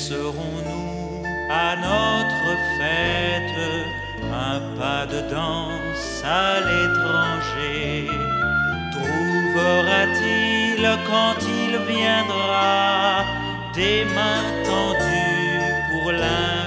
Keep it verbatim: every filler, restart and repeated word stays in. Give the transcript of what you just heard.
Laisserons-nous à notre fête un pas de danse à l'étranger? Trouvera-t-il quand il viendra des mains tendues pour l'un